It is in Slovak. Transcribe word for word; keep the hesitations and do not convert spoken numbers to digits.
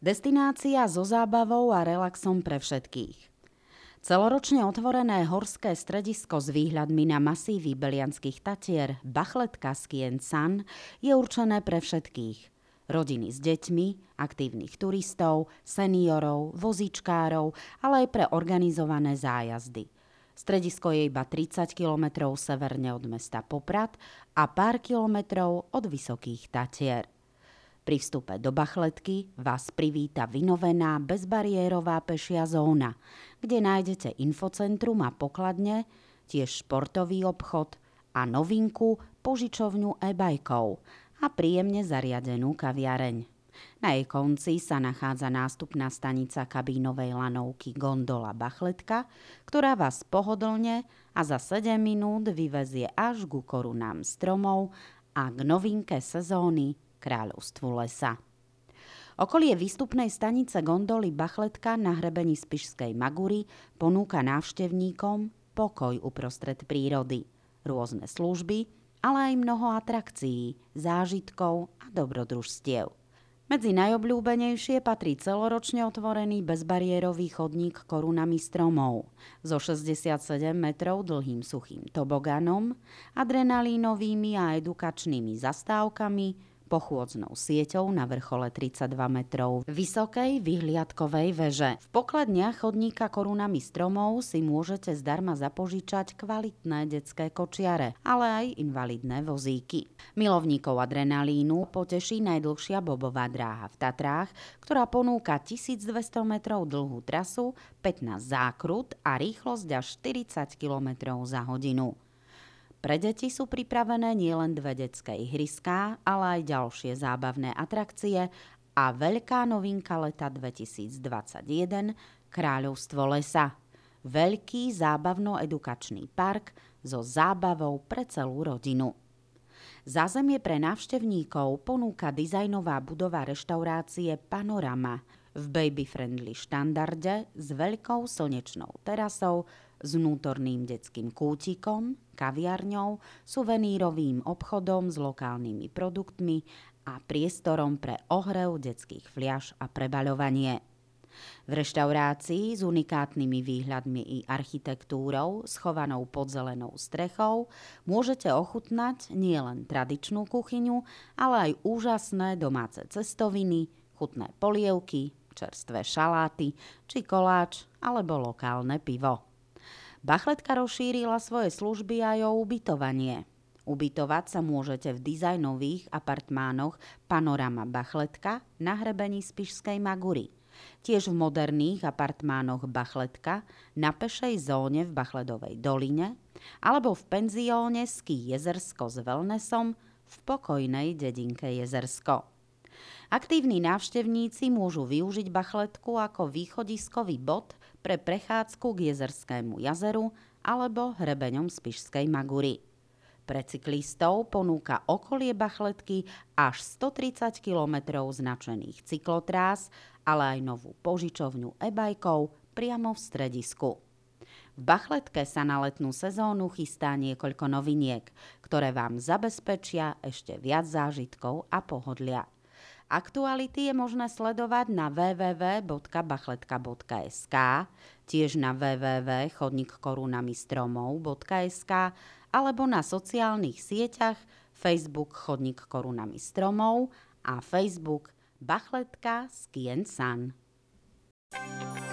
Destinácia so zábavou a relaxom pre všetkých. Celoročne otvorené horské stredisko s výhľadmi na masívy Belianských Tatier Bachletka Ski and Sun je určené pre všetkých. Rodiny s deťmi, aktívnych turistov, seniorov, vozíčkárov, ale aj pre organizované zájazdy. Stredisko je iba tridsať kilometrov severne od mesta Poprad a pár kilometrov od Vysokých Tatier. Pri vstupe do Bachletky vás privíta vynovená bezbariérová pešia zóna, kde nájdete infocentrum a pokladne, tiež športový obchod a novinku požičovňu e-bajkov a príjemne zariadenú kaviareň. Na jej konci sa nachádza nástupná stanica kabínovej lanovky Gondola Bachletka, ktorá vás pohodlne a za sedem minút vyvezie až ku korunám stromov a k novinke sezóny Kráľovstvu lesa. Okolie výstupnej stanice Gondoly Bachletka na hrebení Spišskej Magury ponúka návštevníkom pokoj uprostred prírody, rôzne služby, ale aj mnoho atrakcií, zážitkov a dobrodružstiev. Medzi najobľúbenejšie patrí celoročne otvorený bezbariérový chodník korunami stromov so šesťdesiatsedem metrov dlhým suchým toboganom, adrenalínovými a edukačnými zastávkami, pochôdznou sieťou na vrchole tridsaťdva metrov vysokej vyhliadkovej veže. V pokladniach chodníka korunami stromov si môžete zdarma zapožičať kvalitné detské kočiare, ale aj invalidné vozíky. Milovníkov adrenalínu poteší najdlhšia bobová dráha v Tatrách, ktorá ponúka tisícdvesto metrov dlhú trasu, pätnásť zákrut a rýchlosť až štyridsať kilometrov za hodinu. Pre deti sú pripravené nielen dve detské ihriská, ale aj ďalšie zábavné atrakcie a veľká novinka leta dvetisícdvadsaťjeden Kráľovstvo lesa. Veľký zábavno-edukačný park so zábavou pre celú rodinu. Zázemie pre návštevníkov ponúka dizajnová budova reštaurácie Panorama v baby-friendly štandarde s veľkou slnečnou terasou, s vnútorným detským kútikom, kaviarňou, suvenírovým obchodom s lokálnymi produktmi a priestorom pre ohrev detských fliaš a prebaľovanie. V reštaurácii s unikátnymi výhľadmi i architektúrou schovanou pod zelenou strechou môžete ochutnať nielen tradičnú kuchyňu, ale aj úžasné domáce cestoviny, chutné polievky, čerstvé šaláty či koláč alebo lokálne pivo. Bachletka rozšírila svoje služby aj o ubytovanie. Ubytovať sa môžete v dizajnových apartmánoch Panorama Bachletka na hrebení Spišskej Magury. Tiež v moderných apartmánoch Bachletka na pešej zóne v Bachledovej doline alebo v penzióne Ski Jezersko s wellnessom v pokojnej dedinke Jezersko. Aktívni návštevníci môžu využiť Bachletku ako východiskový bod pre prechádzku k Jezerskému jazeru alebo hrebeňom Spišskej Magury. Pre cyklistov ponúka okolie Bachletky až stotridsať kilometrov značených cyklotrás, ale aj novú požičovňu e-bajkov priamo v stredisku. V Bachletke sa na letnú sezónu chystá niekoľko noviniek, ktoré vám zabezpečia ešte viac zážitkov a pohodlia. Aktuality je možné sledovať na w w w bodka bachletka bodka es ká, tiež na w w w bodka chodník korunami stromov bodka es ká alebo na sociálnych sieťach Facebook Chodník korunami stromov a Facebook Bachletka Ski and Sun.